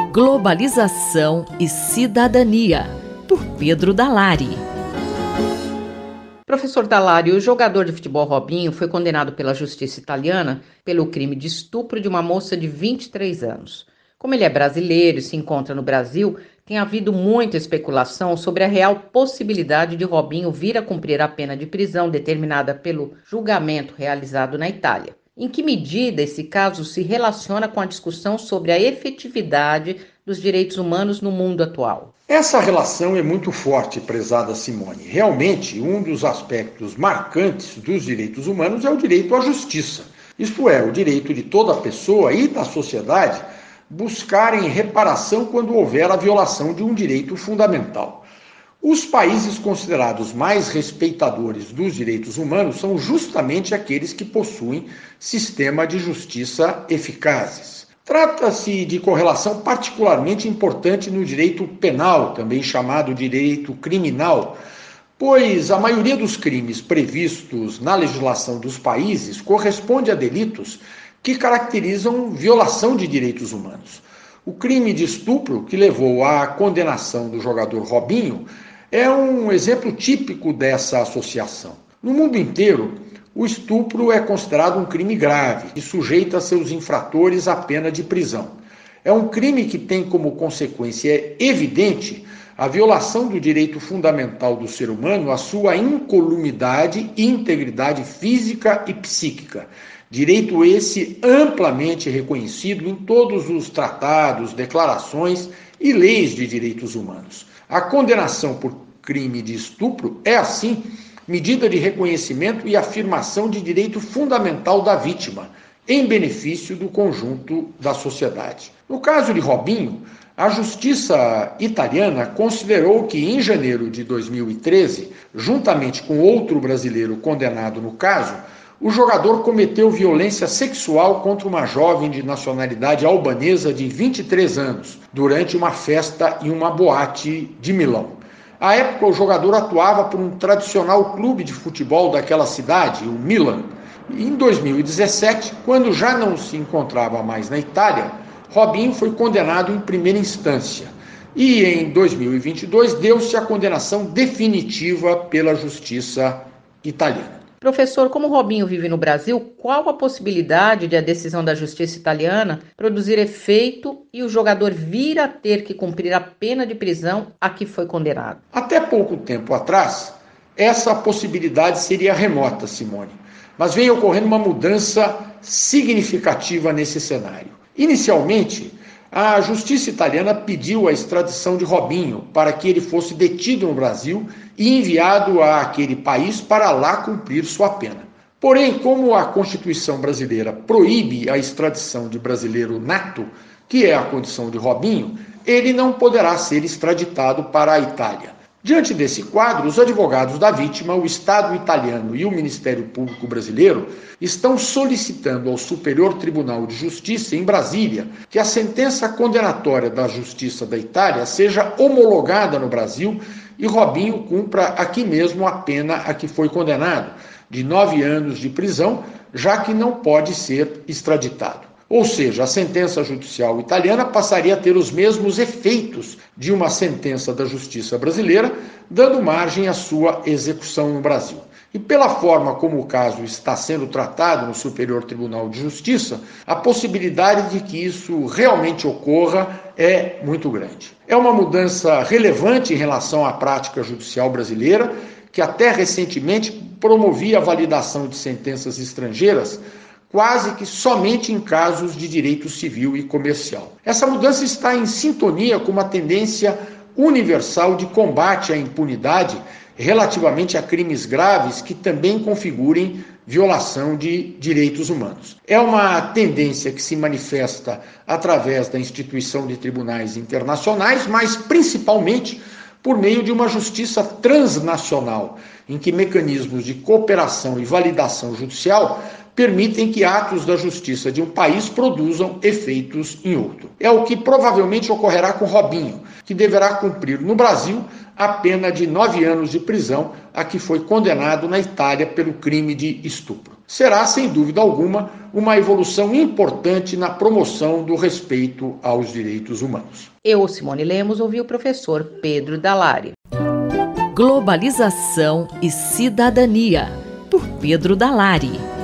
Globalização e Cidadania, por Pedro Dalari. Professor Dalari, o jogador de futebol Robinho foi condenado pela justiça italiana pelo crime de estupro de uma moça de 23 anos. Como ele é brasileiro e se encontra no Brasil, tem havido muita especulação sobre a real possibilidade de Robinho vir a cumprir a pena de prisão determinada pelo julgamento realizado na Itália. Em que medida esse caso se relaciona com a discussão sobre a efetividade dos direitos humanos no mundo atual? Essa relação é muito forte, prezada Simone. Realmente, um dos aspectos marcantes dos direitos humanos é o direito à justiça. Isto é, o direito de toda pessoa e da sociedade buscarem reparação quando houver a violação de um direito fundamental. Os países considerados mais respeitadores dos direitos humanos são justamente aqueles que possuem sistema de justiça eficazes. Trata-se de correlação particularmente importante no direito penal, também chamado direito criminal, pois a maioria dos crimes previstos na legislação dos países corresponde a delitos que caracterizam violação de direitos humanos. O crime de estupro, que levou à condenação do jogador Robinho, é um exemplo típico dessa associação. No mundo inteiro, o estupro é considerado um crime grave e sujeita seus infratores à pena de prisão. É um crime que tem como consequência evidente a violação do direito fundamental do ser humano à sua incolumidade e integridade física e psíquica. Direito esse amplamente reconhecido em todos os tratados, declarações e leis de direitos humanos. A condenação por crime de estupro é, assim, medida de reconhecimento e afirmação de direito fundamental da vítima, em benefício do conjunto da sociedade. No caso de Robinho, a justiça italiana considerou que, em janeiro de 2013, juntamente com outro brasileiro condenado no caso, o jogador cometeu violência sexual contra uma jovem de nacionalidade albanesa de 23 anos, durante uma festa em uma boate de Milão. À época, o jogador atuava por um tradicional clube de futebol daquela cidade, o Milan. Em 2017, quando já não se encontrava mais na Itália, Robinho foi condenado em primeira instância. E em 2022 deu-se a condenação definitiva pela justiça italiana. Professor, como Robinho vive no Brasil, qual a possibilidade de a decisão da justiça italiana produzir efeito e o jogador vir a ter que cumprir a pena de prisão a que foi condenado? Até pouco tempo atrás, essa possibilidade seria remota, Simone, mas vem ocorrendo uma mudança significativa nesse cenário. Inicialmente, a justiça italiana pediu a extradição de Robinho para que ele fosse detido no Brasil e enviado àquele país para lá cumprir sua pena. Porém, como a Constituição brasileira proíbe a extradição de brasileiro nato, que é a condição de Robinho, ele não poderá ser extraditado para a Itália. Diante desse quadro, os advogados da vítima, o Estado italiano e o Ministério Público brasileiro estão solicitando ao Superior Tribunal de Justiça, em Brasília, que a sentença condenatória da Justiça da Itália seja homologada no Brasil e Robinho cumpra aqui mesmo a pena a que foi condenado, de 9 anos de prisão, já que não pode ser extraditado. Ou seja, a sentença judicial italiana passaria a ter os mesmos efeitos de uma sentença da justiça brasileira, dando margem à sua execução no Brasil. E pela forma como o caso está sendo tratado no Superior Tribunal de Justiça, a possibilidade de que isso realmente ocorra é muito grande. É uma mudança relevante em relação à prática judicial brasileira, que até recentemente promovia a validação de sentenças estrangeiras quase que somente em casos de direito civil e comercial. Essa mudança está em sintonia com uma tendência universal de combate à impunidade relativamente a crimes graves que também configurem violação de direitos humanos. É uma tendência que se manifesta através da instituição de tribunais internacionais, mas principalmente por meio de uma justiça transnacional, em que mecanismos de cooperação e validação judicial permitem que atos da justiça de um país produzam efeitos em outro. É o que provavelmente ocorrerá com Robinho, que deverá cumprir no Brasil a pena de 9 anos de prisão a que foi condenado na Itália pelo crime de estupro. será, sem dúvida alguma, uma evolução importante na promoção do respeito aos direitos humanos. Eu, Simone Lemos, ouvi o professor Pedro Dalari. Globalização e Cidadania, por Pedro Dalari.